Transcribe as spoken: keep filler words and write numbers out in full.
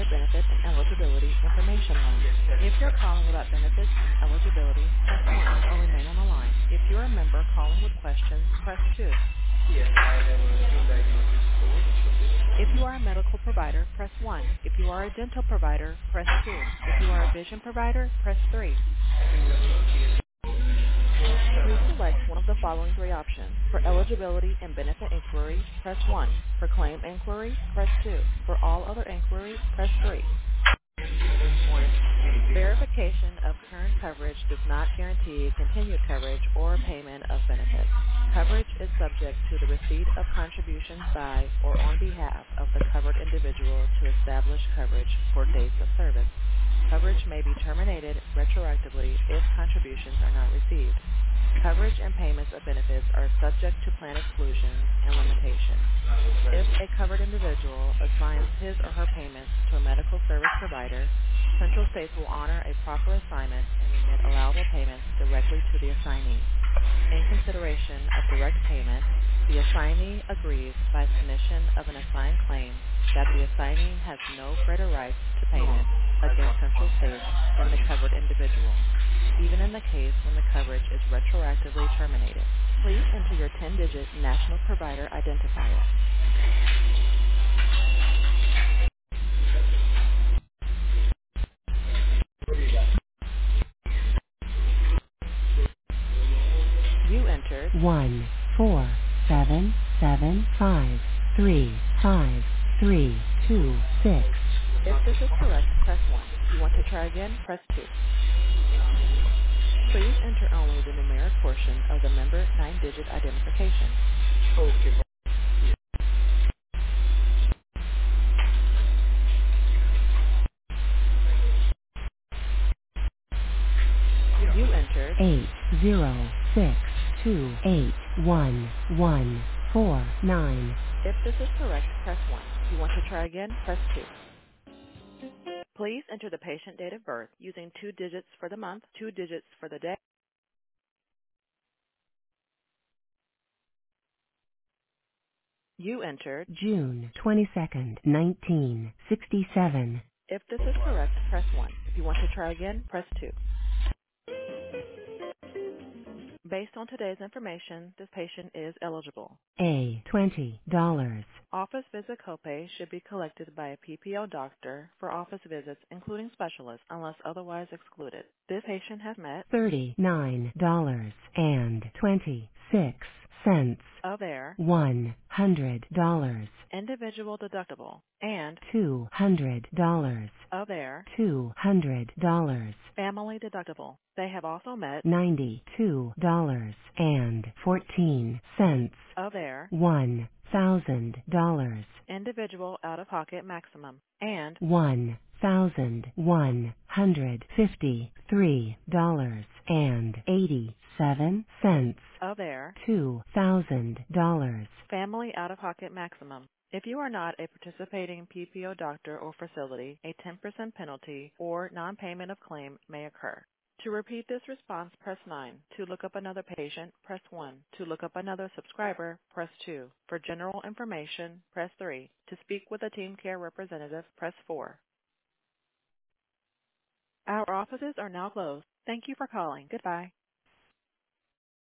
benefit and eligibility information line. If you're calling about benefits and eligibility, press one or remain on the line. If you're a member calling with questions, press two. Yes, I have a new diagnosis code. If you are a medical provider, press one. If you are a dental provider, press two. If you are a vision provider, press three. Please select one of the following three options. For eligibility and benefit inquiries, press one. For claim inquiries, press two. For all other inquiries, press three. Verification of current coverage does not guarantee continued coverage or payment of benefits. Coverage is subject to the receipt of contributions by or on behalf of the covered individual to establish coverage for dates of service. Coverage may be terminated retroactively if contributions are not received. Coverage and payments of benefits are subject to plan exclusions and limitations. If a covered individual assigns his or her payments to a medical service provider, Central States will honor a proper assignment and remit allowable payments directly to the assignee. In consideration of direct payment, the assignee agrees by submission of an assigned claim that the assignee has no greater rights to payment against Central States than the covered individual, even in the case when the coverage is retroactively terminated. Please enter your ten-digit national provider identifier. You entered one four seven seven five three five three two six. If this is correct, press one. If you want to try again, press two. Please enter only the numeric portion of the member nine-digit identification. Okay. You entered eight zero six two eight one one four nine. If this is correct, press one. If you want to try again, press two. Please enter the patient date of birth using two digits for the month, two digits for the day. You entered June twenty-second, nineteen sixty-seven. If this is correct, press one. If you want to try again, press two. Based on today's information, this patient is eligible. A. twenty dollars. Office visit copay should be collected by a P P O doctor for office visits, including specialists, unless otherwise excluded. This patient has met thirty-nine dollars and twenty-six cents of their one hundred dollars individual deductible and two hundred dollars of their two hundred dollars family deductible. They have also met ninety-two dollars and fourteen cents of their one thousand dollars individual out-of-pocket maximum and one thousand one hundred fifty-three dollars and eighty-seven cents of their two thousand dollars family out-of-pocket maximum. If you are not a participating P P O doctor or facility, a ten percent penalty or non-payment of claim may occur. To repeat this response, press nine. To look up another patient, press one. To look up another subscriber, press two. For general information, press three. To speak with a Team Care representative, press four. Our offices are now closed. Thank you for calling. Goodbye.